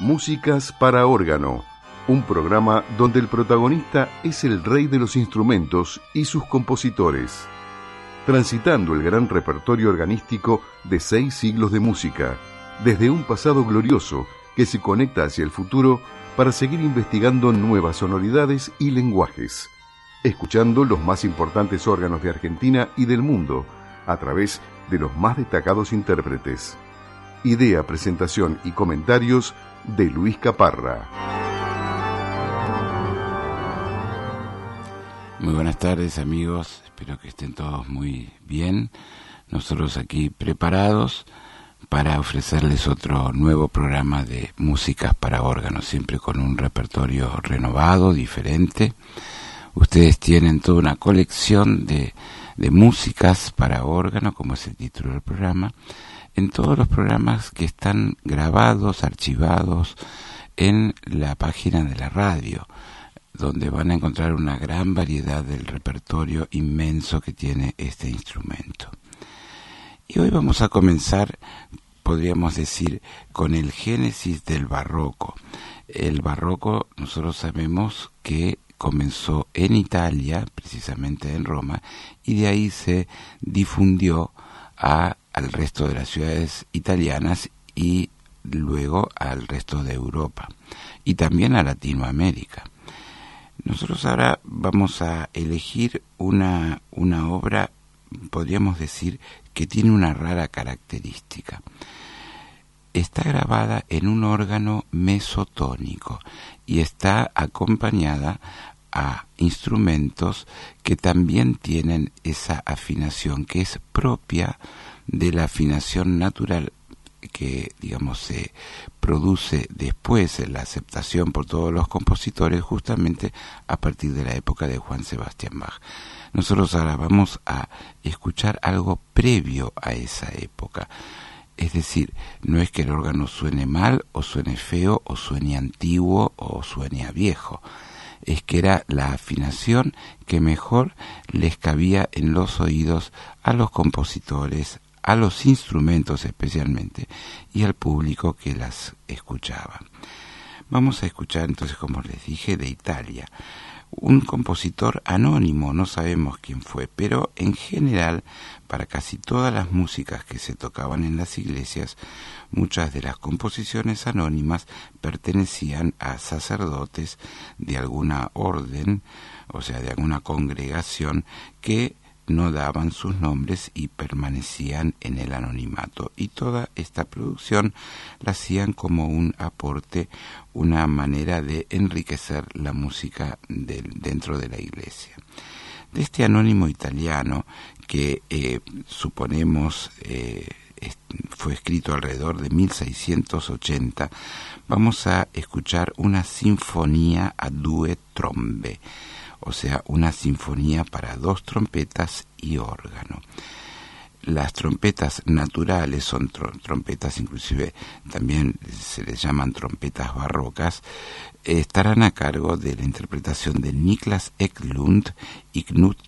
Músicas para órgano, un programa donde el protagonista es el rey de los instrumentos y sus compositores, transitando el gran repertorio organístico de 6 siglos de música, desde un pasado glorioso que se conecta hacia el futuro para seguir investigando nuevas sonoridades y lenguajes, escuchando los más importantes órganos de Argentina y del mundo a través de los más destacados intérpretes. Idea, presentación y comentarios de Luis Caparra. Muy buenas tardes, amigos, espero que estén todos muy bien. Nosotros aquí preparados para ofrecerles otro nuevo programa de músicas para órganos, siempre con un repertorio renovado, diferente. Ustedes tienen toda una colección de músicas para órgano, como es el título del programa, en todos los programas que están grabados, archivados en la página de la radio, donde van a encontrar una gran variedad del repertorio inmenso que tiene este instrumento. Y hoy vamos a comenzar, podríamos decir, con el génesis del barroco. El barroco, nosotros sabemos que comenzó en Italia, precisamente en Roma, y de ahí se difundió al resto de las ciudades italianas y luego al resto de Europa y también a Latinoamérica. Nosotros ahora vamos a elegir una obra, podríamos decir, que tiene una rara característica. Está grabada en un órgano mesotónico y está acompañada a instrumentos que también tienen esa afinación que es propia de la afinación natural que, digamos, se produce después en la aceptación por todos los compositores justamente a partir de la época de Juan Sebastián Bach. Nosotros ahora vamos a escuchar algo previo a esa época. Es decir, no es que el órgano suene mal o suene feo o suene antiguo o suene a viejo. Es que era la afinación que mejor les cabía en los oídos a los compositores, a los instrumentos especialmente, y al público que las escuchaba. Vamos a escuchar entonces, como les dije, de Italia. Un compositor anónimo, no sabemos quién fue, pero en general, para casi todas las músicas que se tocaban en las iglesias, muchas de las composiciones anónimas pertenecían a sacerdotes de alguna orden, o sea, de alguna congregación que no daban sus nombres y permanecían en el anonimato. Y toda esta producción la hacían como un aporte, una manera de enriquecer la música dentro de la iglesia. De este anónimo italiano que suponemos fue escrito alrededor de 1680, vamos a escuchar una sinfonía a due trombe, o sea, una sinfonía para 2 trompetas y órgano. Las trompetas naturales son trompetas, inclusive también se les llaman trompetas barrocas, estarán a cargo de la interpretación de Niklas Eklund y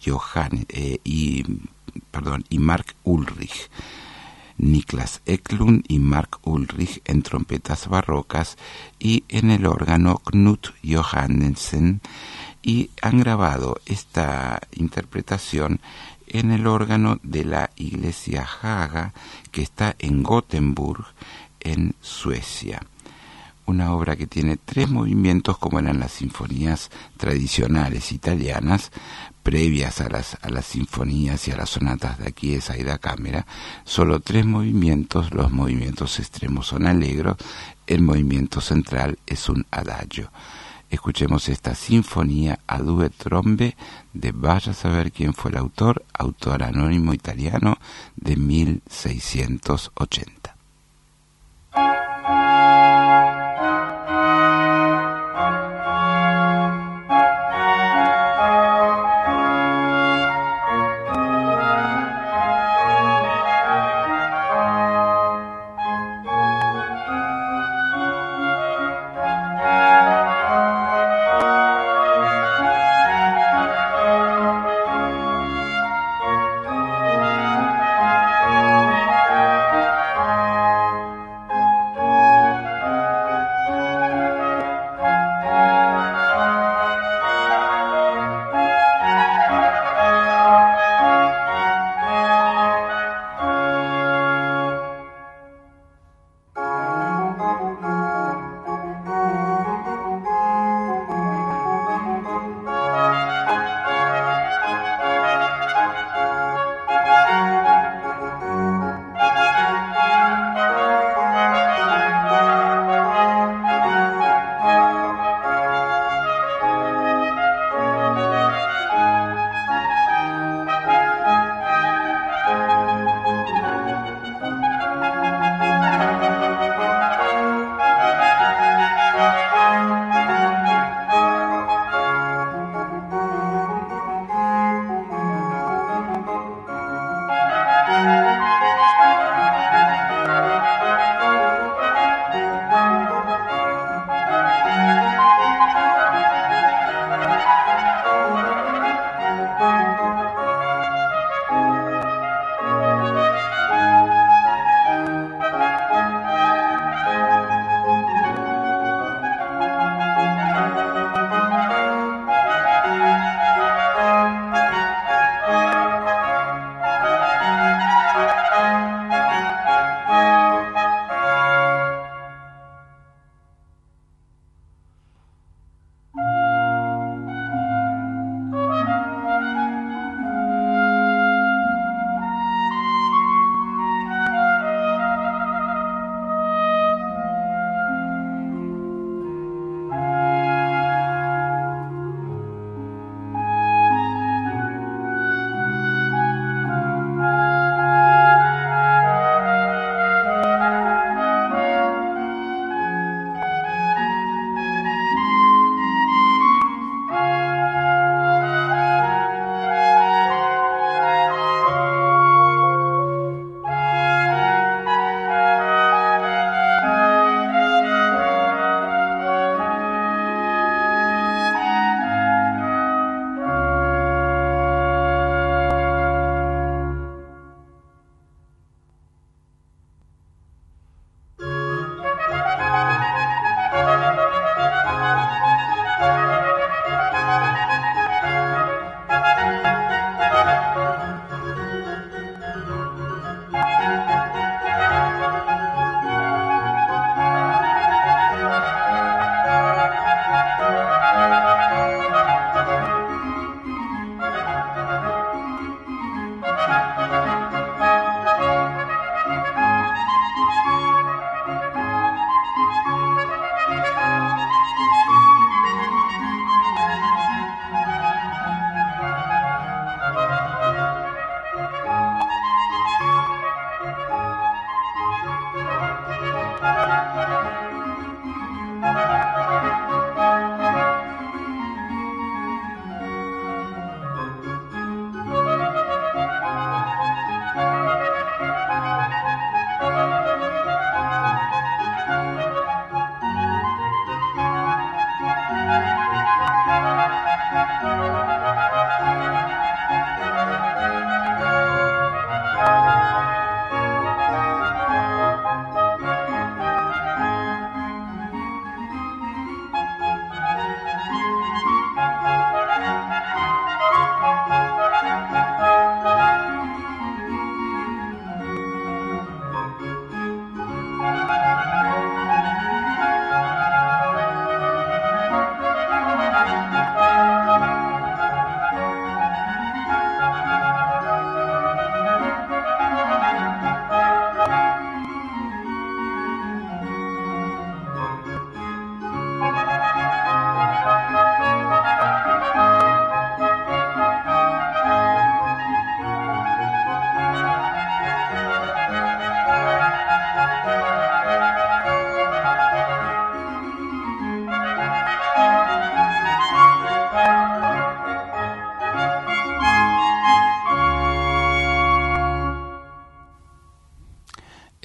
y Mark Ulrich. Niklas Eklund y Mark Ulrich en trompetas barrocas y en el órgano Knut Johannessen, y han grabado esta interpretación en el órgano de la iglesia Haga, que está en Gothenburg, en Suecia. Una obra que tiene 3 movimientos, como eran las sinfonías tradicionales italianas, previas a las sinfonías y a las sonatas de Chiesa y da Camera. Solo 3 movimientos, los movimientos extremos son allegro, el movimiento central es un adagio. Escuchemos esta sinfonía a due trombe de vaya a saber quién fue el autor anónimo italiano de 1680.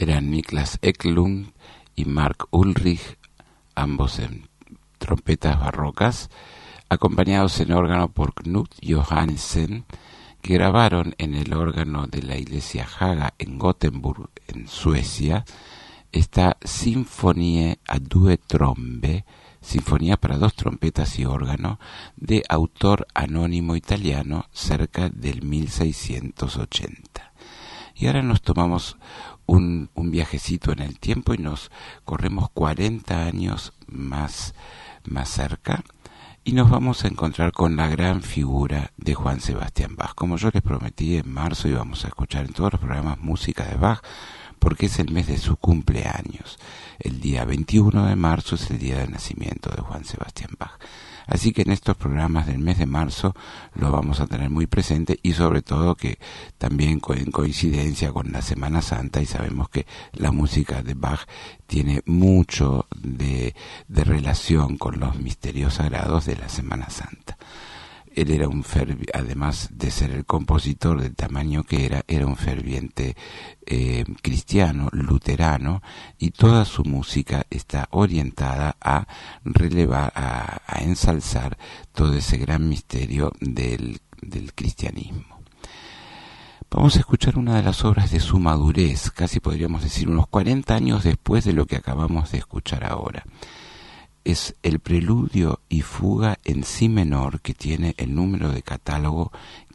eran Niklas Eklund y Mark Ulrich, ambos en trompetas barrocas, acompañados en órgano por Knut Johansen, que grabaron en el órgano de la iglesia Haga en Gothenburg, en Suecia, esta Sinfonie a due trombe, sinfonía para dos trompetas y órgano, de autor anónimo italiano cerca del 1680. Y ahora nos tomamos un viajecito en el tiempo y nos corremos 40 años más cerca, y nos vamos a encontrar con la gran figura de Juan Sebastián Bach. Como yo les prometí, en marzo íbamos a escuchar en todos los programas música de Bach, porque es el mes de su cumpleaños. El día 21 de marzo es el día de nacimiento de Juan Sebastián Bach. Así que en estos programas del mes de marzo lo vamos a tener muy presente, y sobre todo que también en coincidencia con la Semana Santa, y sabemos que la música de Bach tiene mucho de relación con los misterios sagrados de la Semana Santa. Él era además de ser el compositor del tamaño que era un ferviente cristiano, luterano, y toda su música está orientada a relevar, a ensalzar todo ese gran misterio del cristianismo. Vamos a escuchar una de las obras de su madurez, casi podríamos decir unos 40 años después de lo que acabamos de escuchar ahora. Es el preludio y fuga en si menor, que tiene el número de catálogo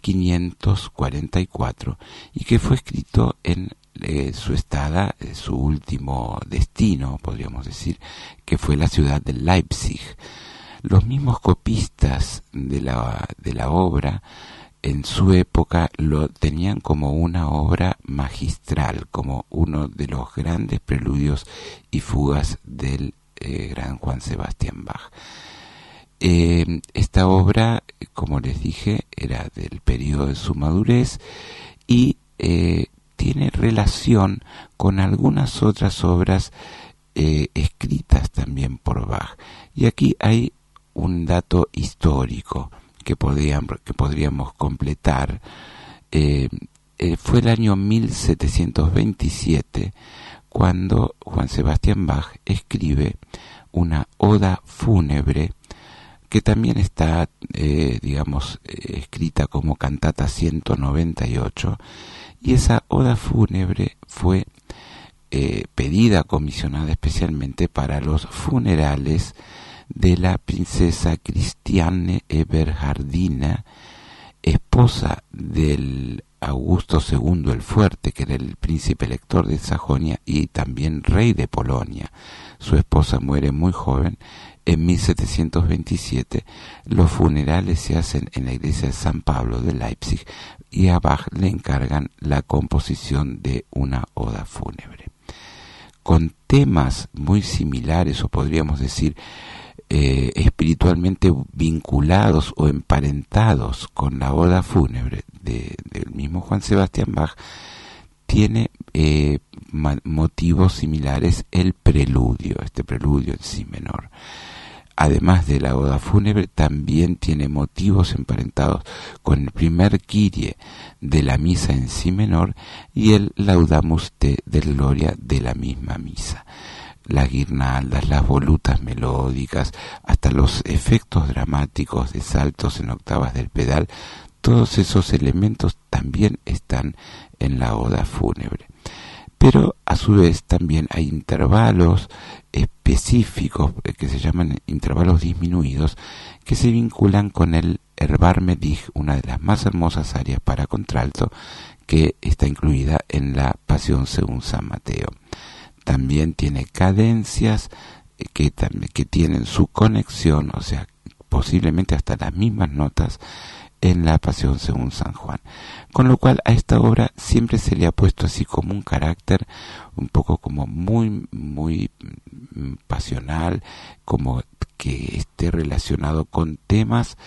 544 y que fue escrito en su último destino, podríamos decir, que fue la ciudad de Leipzig. Los mismos copistas de la obra en su época lo tenían como una obra magistral, como uno de los grandes preludios y fugas del gran Juan Sebastián Bach. Esta obra, como les dije, era del periodo de su madurez y tiene relación con algunas otras obras escritas también por Bach. Y aquí hay un dato histórico que podríamos completar. Fue el año 1727 cuando Juan Sebastián Bach escribe una oda fúnebre, que también está, escrita como cantata 198, y esa oda fúnebre fue pedida, comisionada especialmente para los funerales de la princesa Christiane Eberhardina, esposa del Augusto II el Fuerte, que era el príncipe elector de Sajonia y también rey de Polonia. Su esposa muere muy joven en 1727. Los funerales se hacen en la iglesia de San Pablo de Leipzig y a Bach le encargan la composición de una oda fúnebre. Con temas muy similares, o podríamos decir espiritualmente vinculados o emparentados con la oda fúnebre del mismo Juan Sebastián Bach, tiene motivos similares el preludio, este preludio en si menor. Además de la oda fúnebre, también tiene motivos emparentados con el primer Kyrie de la misa en si menor y el Laudamus Te de Gloria de la misma misa. Las guirnaldas, las volutas melódicas, hasta los efectos dramáticos de saltos en octavas del pedal, todos esos elementos también están en la oda fúnebre. Pero a su vez también hay intervalos específicos que se llaman intervalos disminuidos, que se vinculan con el Erbarme Dich, una de las más hermosas arias para contralto que está incluida en la Pasión según San Mateo. También tiene cadencias que tienen su conexión, o sea, posiblemente hasta las mismas notas en la Pasión según San Juan. Con lo cual a esta obra siempre se le ha puesto así como un carácter un poco como muy, muy pasional, como que esté relacionado con temas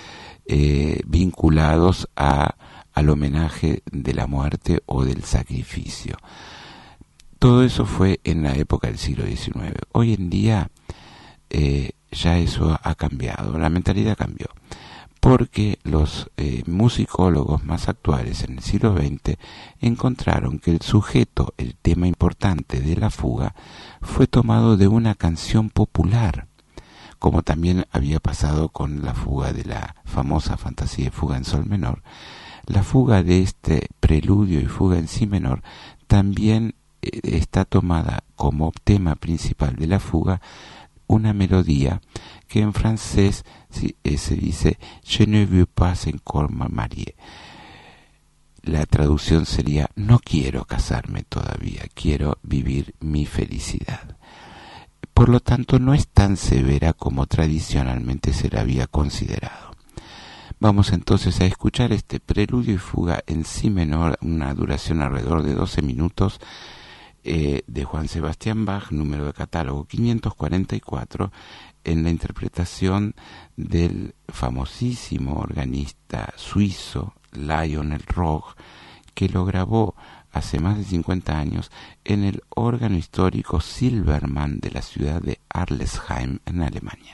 vinculados al homenaje de la muerte o del sacrificio. Todo eso fue en la época del siglo XIX. Hoy en día ya eso ha cambiado, la mentalidad cambió. porque los musicólogos más actuales en el siglo XX encontraron que el sujeto, el tema importante de la fuga, fue tomado de una canción popular, como también había pasado con la fuga de la famosa fantasía de fuga en sol menor. La fuga de este preludio y fuga en si menor también está tomada como tema principal de la fuga una melodía que en francés se dice Je ne veux pas encore me marier. La traducción sería no quiero casarme todavía, quiero vivir mi felicidad. Por lo tanto, no es tan severa como tradicionalmente se la había considerado. Vamos entonces a escuchar este preludio y fuga en si menor, una duración alrededor de 12 minutos, de Juan Sebastián Bach, número de catálogo 544, en la interpretación del famosísimo organista suizo Lionel Roch, que lo grabó hace más de 50 años en el órgano histórico Silbermann de la ciudad de Arlesheim, en Alemania.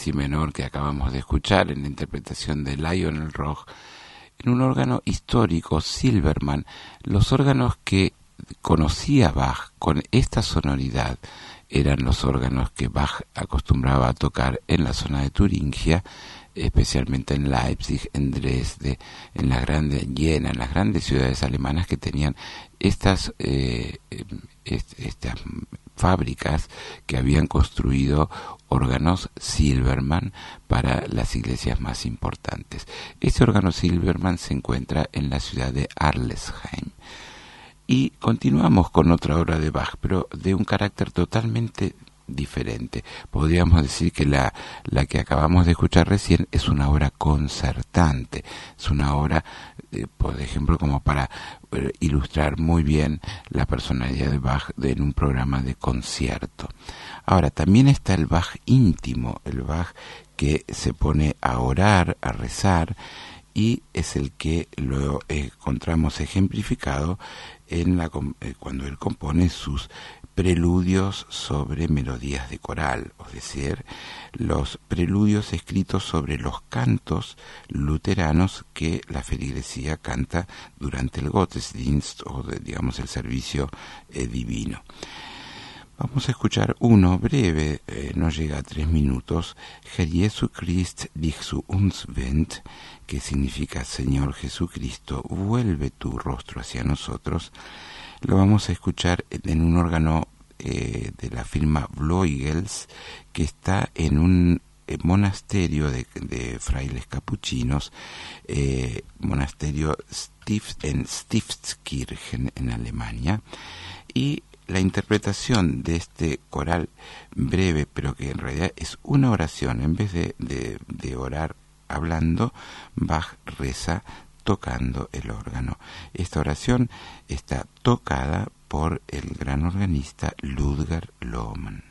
Si menor que acabamos de escuchar en la interpretación de Lionel Roch, en un órgano histórico, Silbermann. Los órganos que conocía Bach con esta sonoridad eran los órganos que Bach acostumbraba a tocar en la zona de Turingia, especialmente en Leipzig, en Dresde, en las grandes ciudades alemanas que tenían estas fábricas que habían construido órganos Silbermann para las iglesias más importantes. Este órgano Silbermann se encuentra en la ciudad de Arlesheim. Y continuamos con otra obra de Bach, pero de un carácter totalmente diferente. Podríamos decir que la que acabamos de escuchar recién es una obra concertante, es una obra, por ejemplo, como para ilustrar muy bien la personalidad de Bach en un programa de concierto. Ahora, también está el Bach íntimo, el Bach que se pone a orar, a rezar, y es el que lo encontramos ejemplificado cuando él compone sus preludios sobre melodías de coral, es decir, los preludios escritos sobre los cantos luteranos que la feligresía canta durante el Gottesdienst o digamos el servicio divino. Vamos a escuchar uno breve, no llega a 3 minutos, Herr Jesu Christ dich zu uns wend, que significa Señor Jesucristo, vuelve tu rostro hacia nosotros. Lo vamos a escuchar en un órgano de la firma Vloigels, que está en un monasterio de frailes capuchinos, monasterio en Stiftskirchen en Alemania, y la interpretación de este coral breve, pero que en realidad es una oración, en vez de orar hablando, Bach reza tocando el órgano. Esta oración está tocada por el gran organista Ludger Lohmann.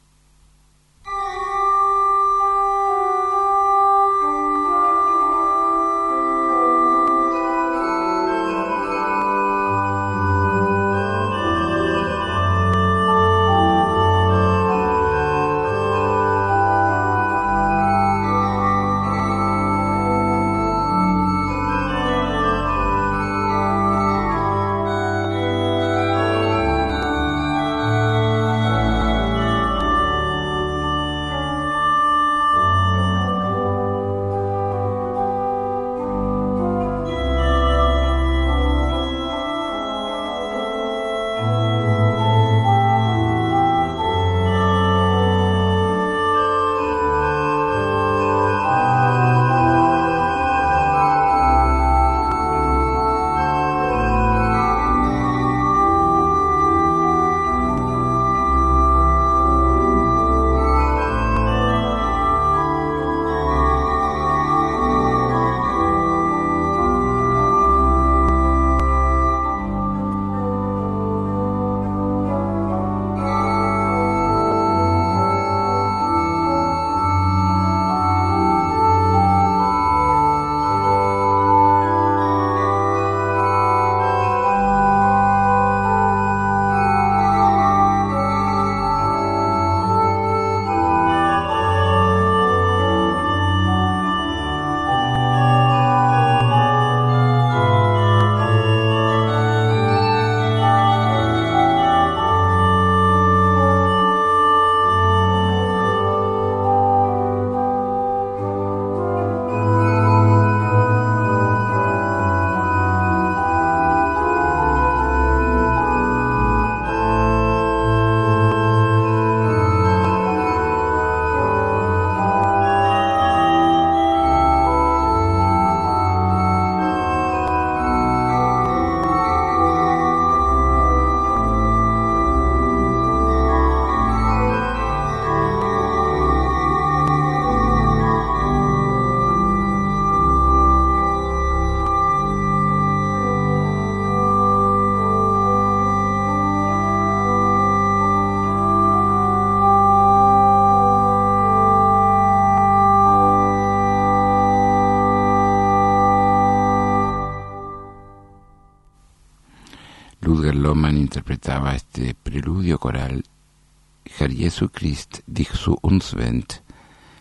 Ludger Lohmann interpretaba este preludio coral, Herr Jesu Christ dich zu uns wend,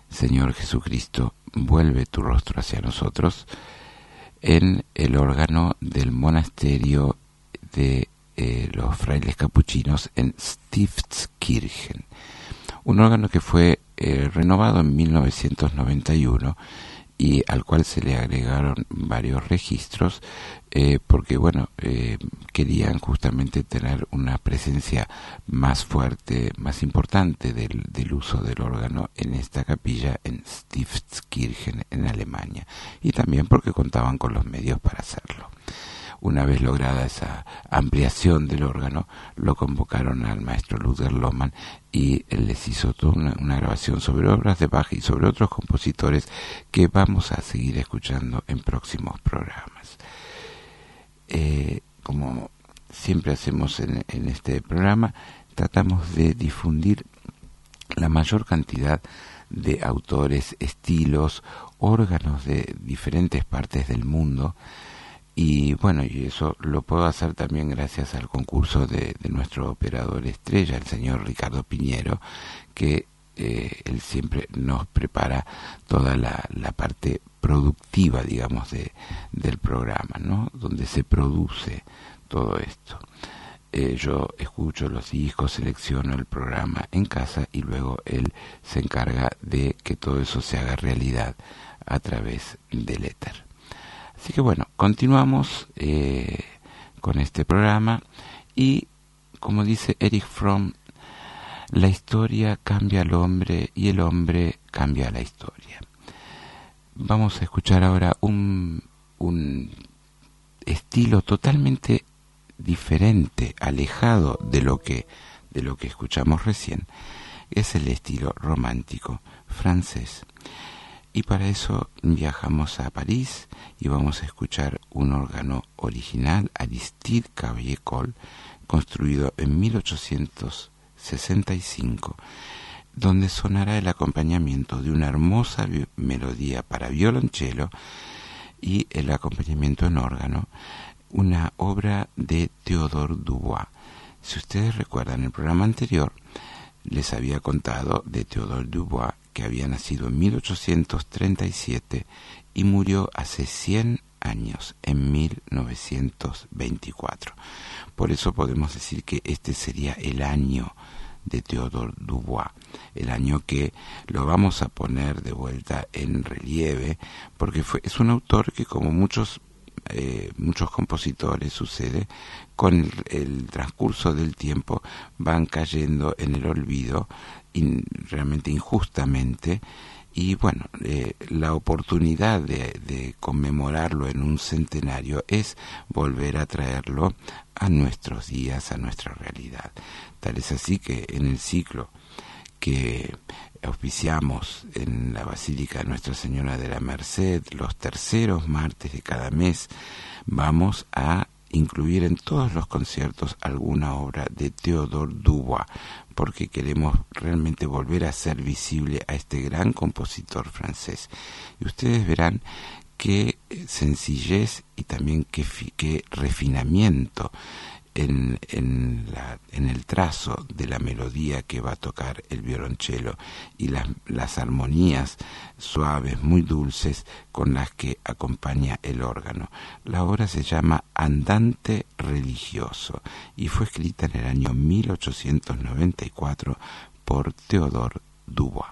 Señor Jesucristo, vuelve tu rostro hacia nosotros, en el órgano del monasterio de los frailes capuchinos en Stiftskirchen. Un órgano que fue renovado en 1991 y al cual se le agregaron varios registros porque querían justamente tener una presencia más fuerte, más importante del uso del órgano en esta capilla en Stiftskirchen en Alemania, y también porque contaban con los medios para hacerlo. Una vez lograda esa ampliación del órgano, lo convocaron al maestro Ludger Lohmann y él les hizo toda una grabación sobre obras de Bach y sobre otros compositores que vamos a seguir escuchando en próximos programas. Como siempre hacemos en este programa, tratamos de difundir la mayor cantidad de autores, estilos, órganos de diferentes partes del mundo. Y eso lo puedo hacer también gracias al concurso de nuestro operador estrella, el señor Ricardo Piñero, que él siempre nos prepara toda la parte productiva, digamos, del programa, ¿no? Donde se produce todo esto. Yo escucho los discos, selecciono el programa en casa y luego él se encarga de que todo eso se haga realidad a través del éter. Así que continuamos con este programa y, como dice Erich Fromm, la historia cambia al hombre y el hombre cambia a la historia. Vamos a escuchar ahora un estilo totalmente diferente, alejado de lo que escuchamos recién. Es el estilo romántico francés. Y para eso viajamos a París y vamos a escuchar un órgano original, Aristide Cavaillé-Coll, construido en 1865, donde sonará el acompañamiento de una hermosa melodía para violonchelo y el acompañamiento en órgano, una obra de Théodore Dubois. Si ustedes recuerdan el programa anterior, les había contado de Théodore Dubois, que había nacido en 1837 y murió hace 100 años, en 1924. Por eso podemos decir que este sería el año de Théodore Dubois, el año que lo vamos a poner de vuelta en relieve, porque es un autor que, como muchos compositores sucede, con el transcurso del tiempo van cayendo en el olvido realmente injustamente, y la oportunidad de conmemorarlo en un centenario es volver a traerlo a nuestros días, a nuestra realidad. Tal es así que en el ciclo que auspiciamos en la Basílica de Nuestra Señora de la Merced, los terceros martes de cada mes, vamos a incluir en todos los conciertos alguna obra de Théodore Dubois, porque queremos realmente volver a hacer visible a este gran compositor francés. Y ustedes verán qué sencillez y también qué refinamiento en el trazo de la melodía que va a tocar el violonchelo y las armonías suaves, muy dulces, con las que acompaña el órgano. La obra se llama Andante religioso y fue escrita en el año 1894 por Théodore Dubois.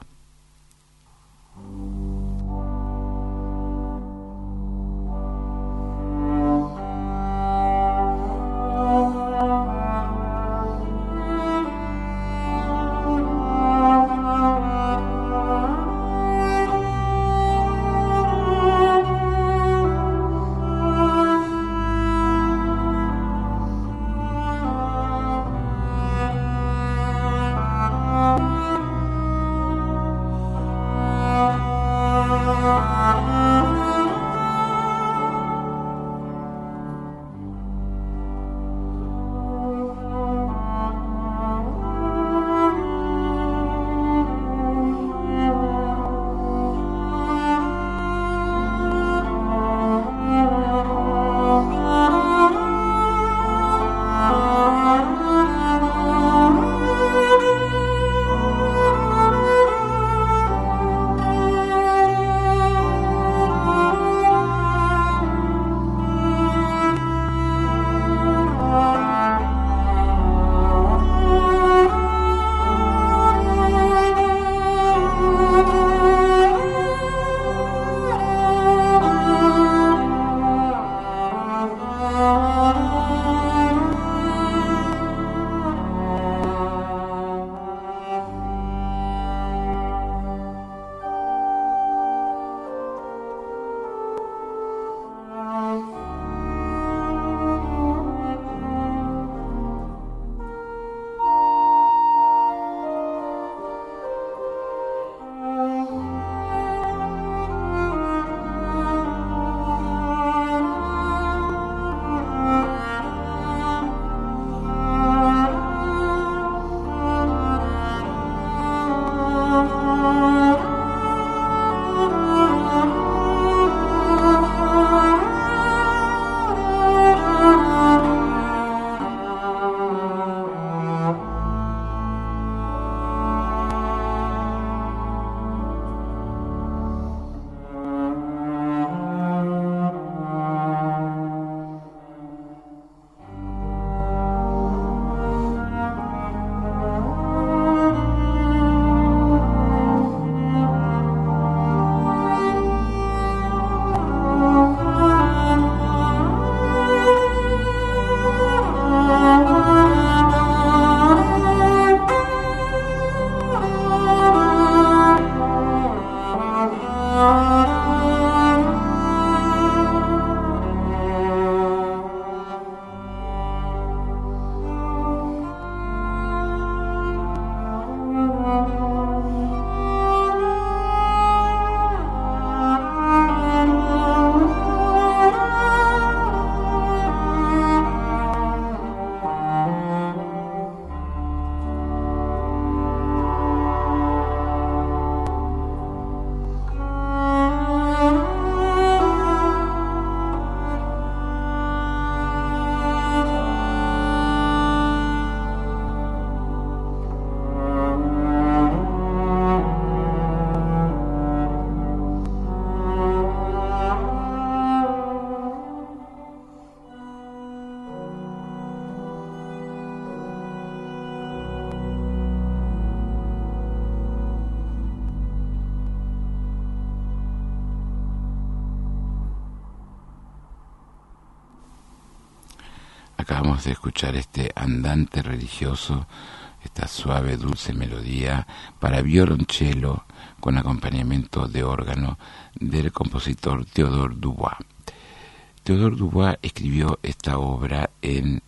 acabamos de escuchar este andante religioso, esta suave, dulce melodía para violonchelo con acompañamiento de órgano del compositor Théodore Dubois. Théodore Dubois escribió esta obra en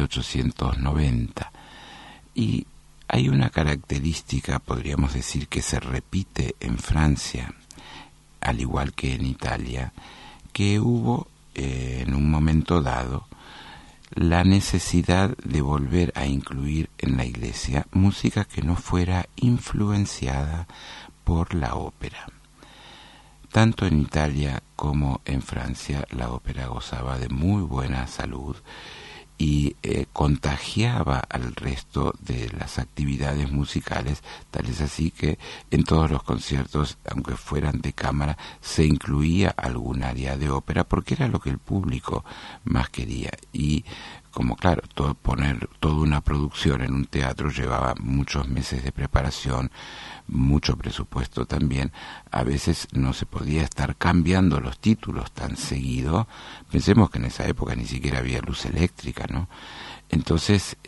1890 y hay una característica, podríamos decir, que se repite en Francia, al igual que en Italia, que hubo en un momento dado la necesidad de volver a incluir en la iglesia música que no fuera influenciada por la ópera. Tanto en Italia como en Francia la ópera gozaba de muy buena salud y contagiaba al resto de las actividades musicales, tal es así que en todos los conciertos, aunque fueran de cámara, se incluía algún área de ópera porque era lo que el público más quería. Y como claro, poner toda una producción en un teatro llevaba muchos meses de preparación, mucho presupuesto también, a veces no se podía estar cambiando los títulos tan seguido. Pensemos que en esa época ni siquiera había luz eléctrica, ¿no? Entonces,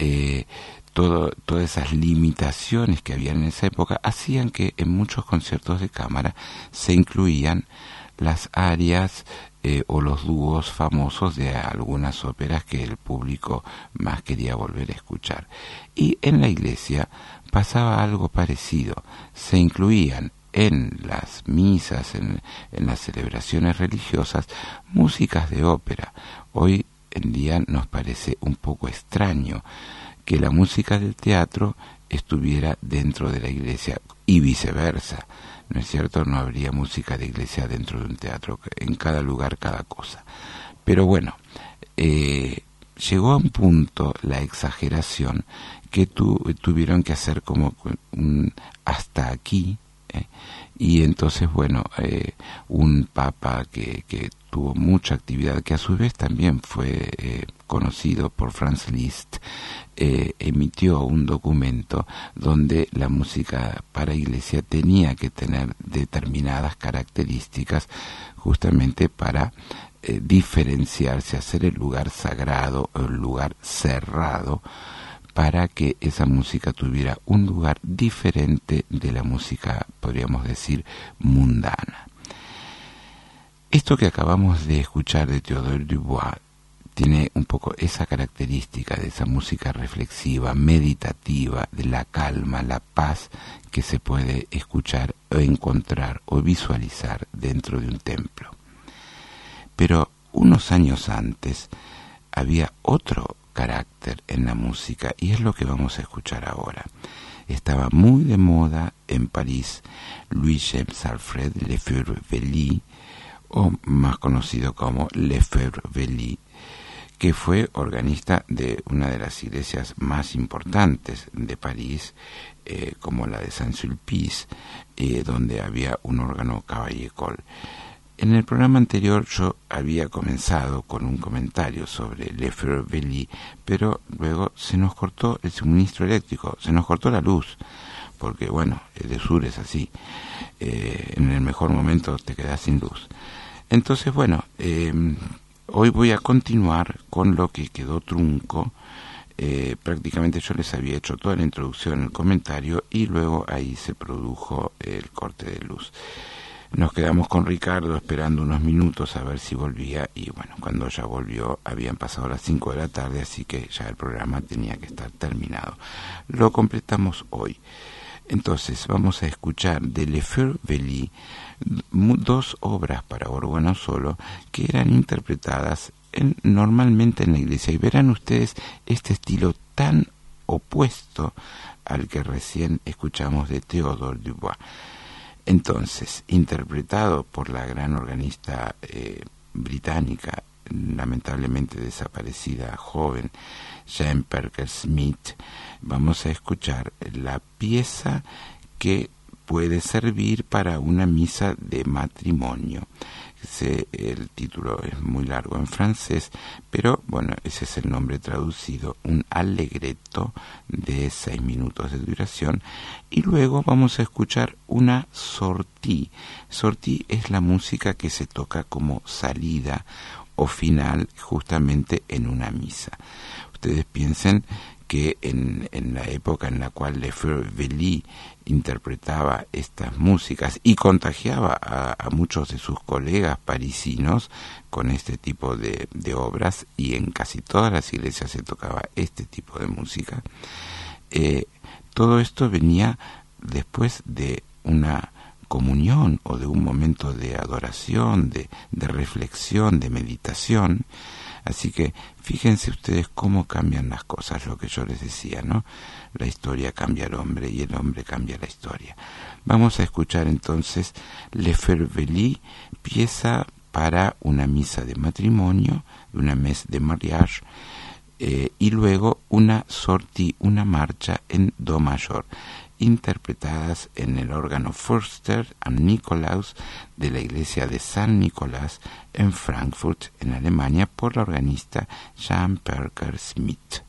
todas esas limitaciones que había en esa época hacían que en muchos conciertos de cámara se incluían las arias o los dúos famosos de algunas óperas que el público más quería volver a escuchar. Y en la iglesia pasaba algo parecido, se incluían en las misas, en las celebraciones religiosas, músicas de ópera. Hoy en día nos parece un poco extraño que la música del teatro estuviera dentro de la iglesia y viceversa, ¿no es cierto? No habría música de iglesia dentro de un teatro, en cada lugar cada cosa. Pero bueno, llegó a un punto la exageración que tuvieron que hacer como un hasta aquí, y entonces bueno, un papa que tuvo mucha actividad, que a su vez también fue conocido por Franz Liszt, emitió un documento donde la música para iglesia tenía que tener determinadas características justamente para diferenciarse, hacer el lugar sagrado o el lugar cerrado, para que esa música tuviera un lugar diferente de la música, podríamos decir, mundana. Esto que acabamos de escuchar de Théodore Dubois tiene un poco esa característica de esa música reflexiva, meditativa, de la calma, la paz que se puede escuchar o encontrar o visualizar dentro de un templo. Pero unos años antes había otro carácter en la música y es lo que vamos a escuchar ahora. Estaba muy de moda en París Louis-James Alfred Lefebvre-Belly, o más conocido como Lefebvre-Belly, que fue organista de una de las iglesias más importantes de París, como la de Saint-Sulpice, donde había un órgano Cavaillé-Coll. En el programa anterior yo había comenzado con un comentario sobre Lefebvre-Belly, pero luego se nos cortó el suministro eléctrico, se nos cortó la luz, porque bueno, el de Sur es así, en el mejor momento te quedas sin luz. Entonces bueno, hoy voy a continuar con lo que quedó trunco. Prácticamente yo les había hecho toda la introducción, el comentario, y luego ahí se produjo el corte de luz. Nos quedamos con Ricardo esperando unos minutos a ver si volvía, y bueno, cuando ya volvió habían pasado las 5 de la tarde, así que ya el programa tenía que estar terminado. Lo completamos hoy. Entonces vamos a escuchar de Lefebvre-Belly dos obras para órgano solo que eran interpretadas normalmente en la iglesia, y verán ustedes este estilo tan opuesto al que recién escuchamos de Théodore Dubois. Entonces, interpretado por la gran organista británica, lamentablemente desaparecida, joven, Jane Parker Smith, vamos a escuchar la pieza que puede servir para una misa de matrimonio. El título es muy largo en francés, pero bueno, ese es el nombre traducido, un allegretto de 6 minutos de duración. Y luego vamos a escuchar una sortie. Sortie es la música que se toca como salida o final justamente en una misa. Ustedes piensen que en la época en la cual Lefebvre interpretaba estas músicas y contagiaba a muchos de sus colegas parisinos con este tipo de obras, y en casi todas las iglesias se tocaba este tipo de música, todo esto venía después de una comunión o de un momento de adoración, de reflexión, de meditación. Así que fíjense ustedes cómo cambian las cosas, lo que yo les decía, ¿no? La historia cambia al hombre y el hombre cambia la historia. Vamos a escuchar entonces Lefebvre, pieza para una misa de matrimonio, una messe de mariage, y luego una sortie, una marcha en do mayor, interpretadas en el órgano Förster and Nikolaus de la iglesia de San Nicolás en Frankfurt, en Alemania, por la organista Jan Perker Smith.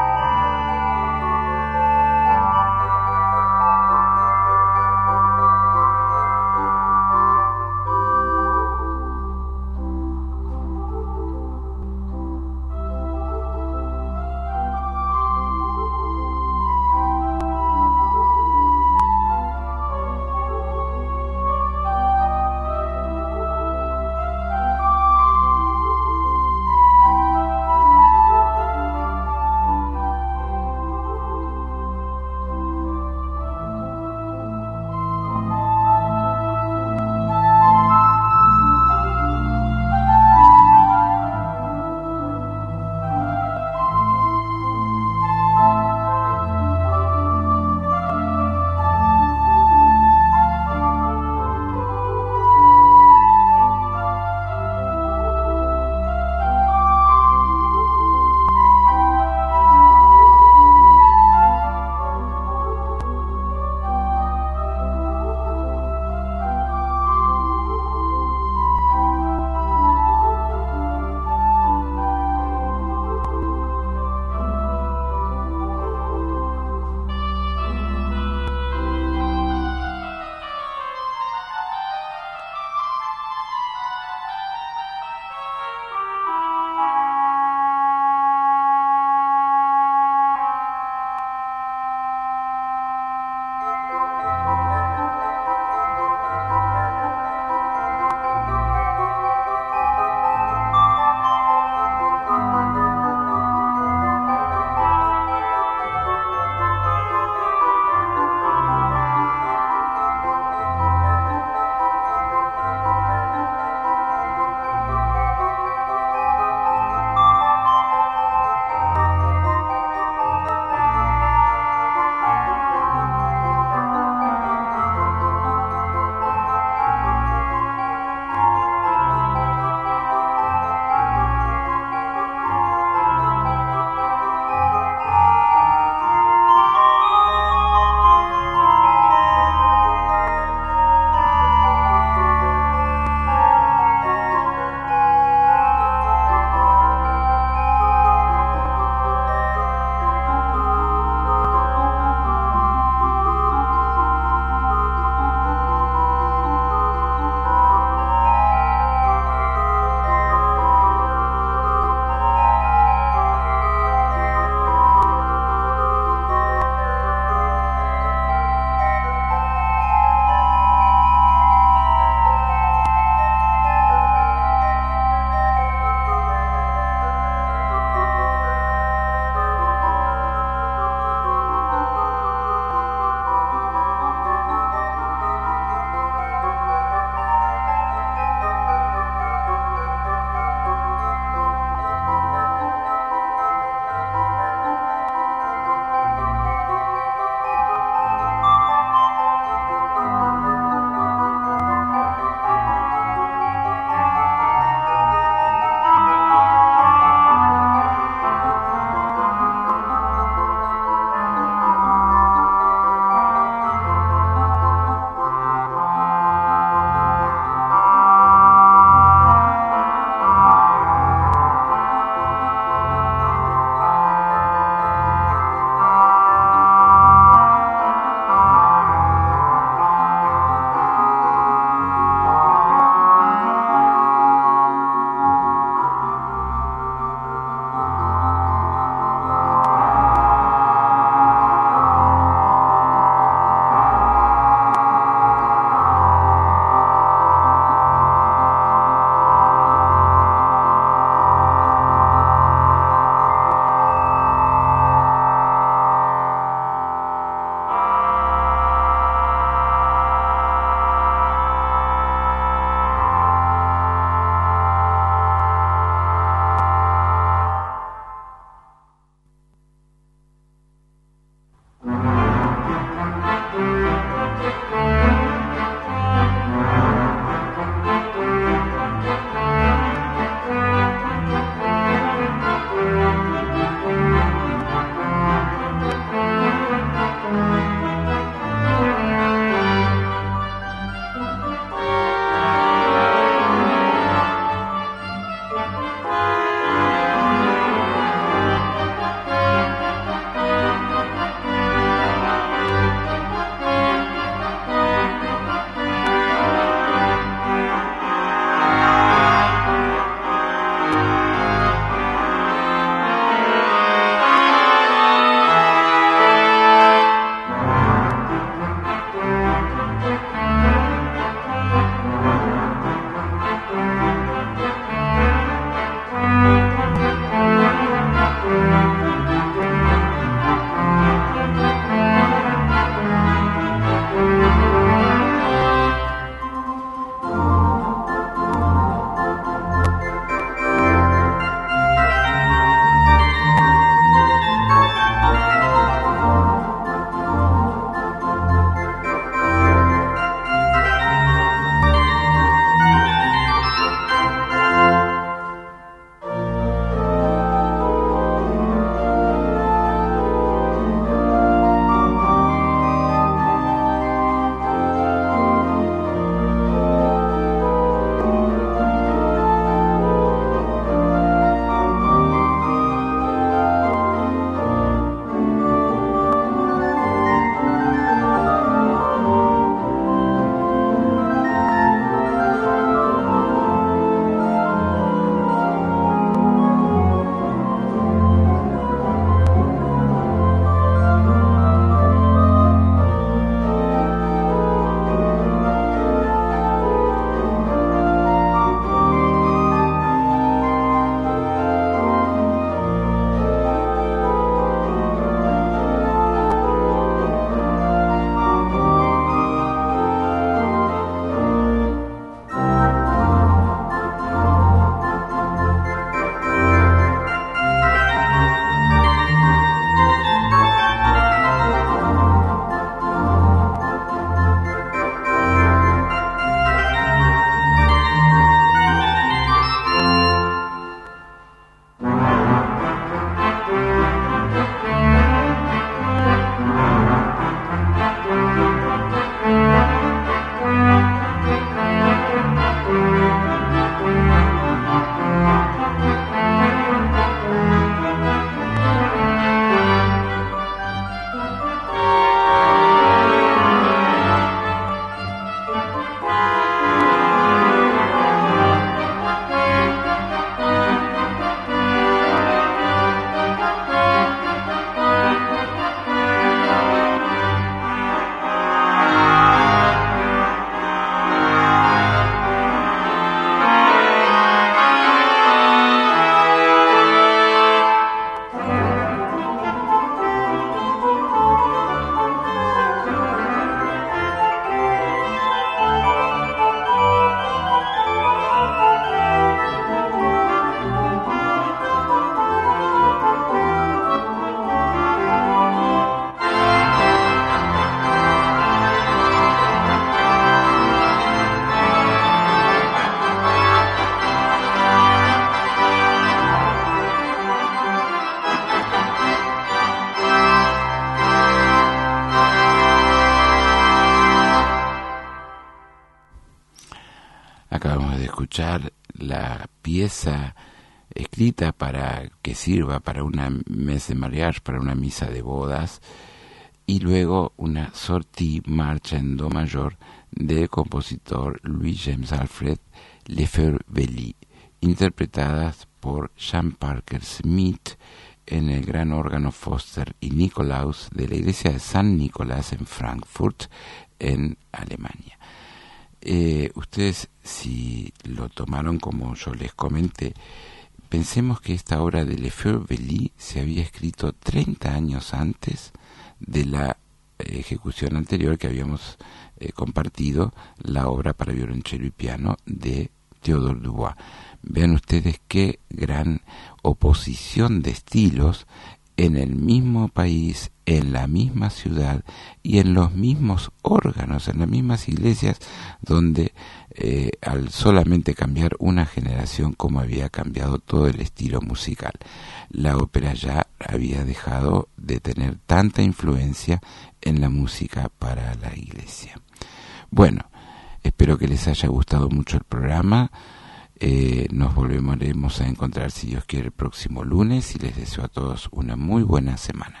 escuchar la pieza escrita para que sirva para una messe de mariage, para una misa de bodas, y luego una sortie, marcha en do mayor del compositor Louis James Alfred Lefebvre, interpretadas por Jean Parker Smith en el gran órgano Foster y Nikolaus de la iglesia de San Nicolás en Frankfurt, en Alemania. Ustedes, si lo tomaron como yo les comenté, pensemos que esta obra de Lefebvre se había escrito 30 años antes de la ejecución anterior que habíamos compartido, la obra para violonchelo y piano de Théodore Dubois. Vean ustedes qué gran oposición de estilos en el mismo país, en la misma ciudad y en los mismos órganos, en las mismas iglesias, donde al solamente cambiar una generación, como había cambiado todo el estilo musical. La ópera ya había dejado de tener tanta influencia en la música para la iglesia. Bueno, espero que les haya gustado mucho el programa. Nos volveremos a encontrar, si Dios quiere, el próximo lunes, y les deseo a todos una muy buena semana.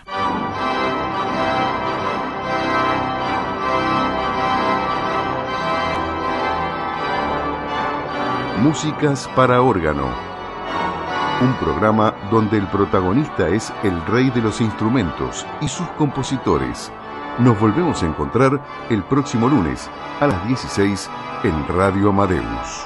Músicas para órgano, un programa donde el protagonista es el rey de los instrumentos y sus compositores. Nos volvemos a encontrar el próximo lunes a las 16 en Radio Amadeus.